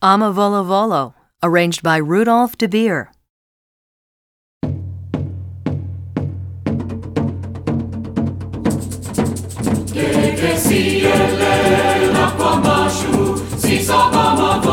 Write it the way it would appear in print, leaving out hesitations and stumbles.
Ama Volo Volo, arranged by Rudolf de Beer. Che sia l'acqua masciu, si sa